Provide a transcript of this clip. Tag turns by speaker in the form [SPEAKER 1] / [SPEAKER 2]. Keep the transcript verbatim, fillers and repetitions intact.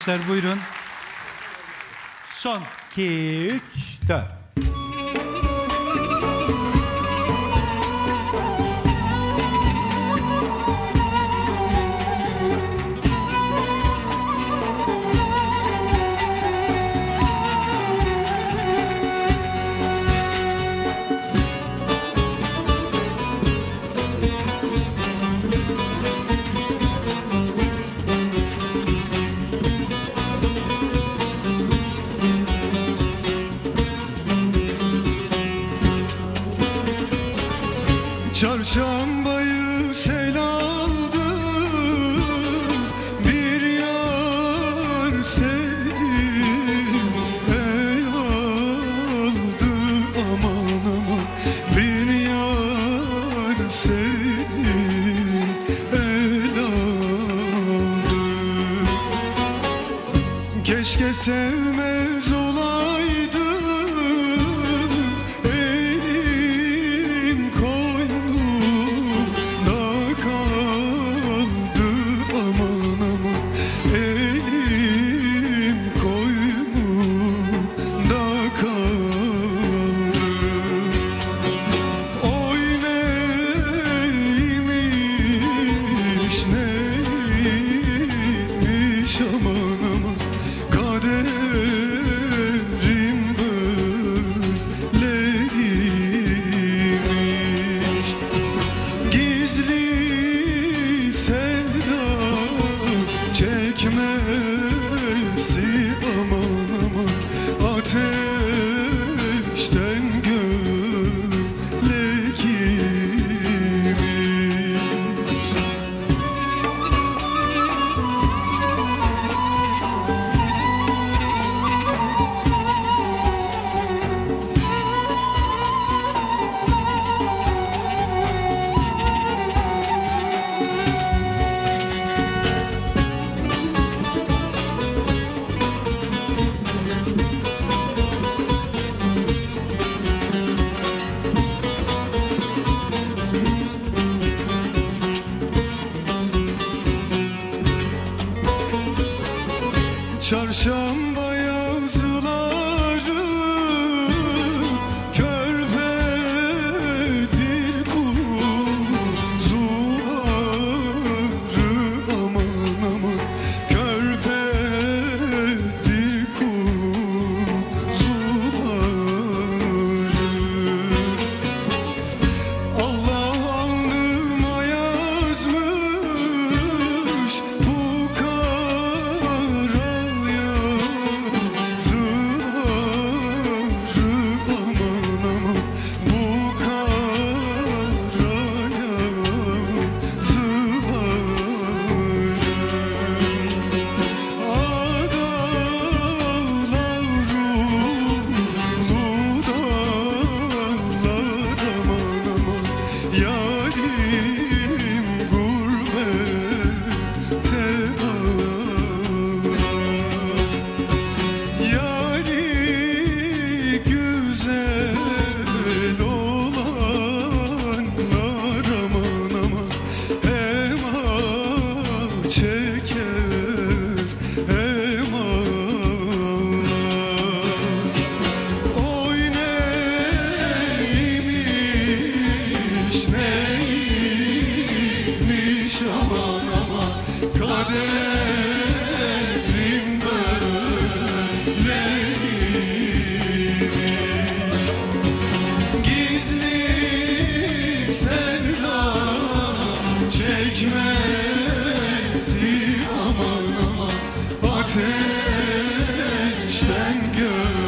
[SPEAKER 1] Gençler buyurun. Son iki, üç, dört.
[SPEAKER 2] Çarşambayı sel aldı, bir yar sevdim el aldı, aman aman bir yar sevdim el aldı. Keşke sevmez olaydı, aman aman kaderim böyleymiş. Gizli sevda çekmesi aman aman ateşten gömlek imiş. Çarşamba yazıları körpedir kuzuları, aman aman körpedir kuzuları. Allah alnıma yazmış bu kara Çekmesi aman aman ateşten gör.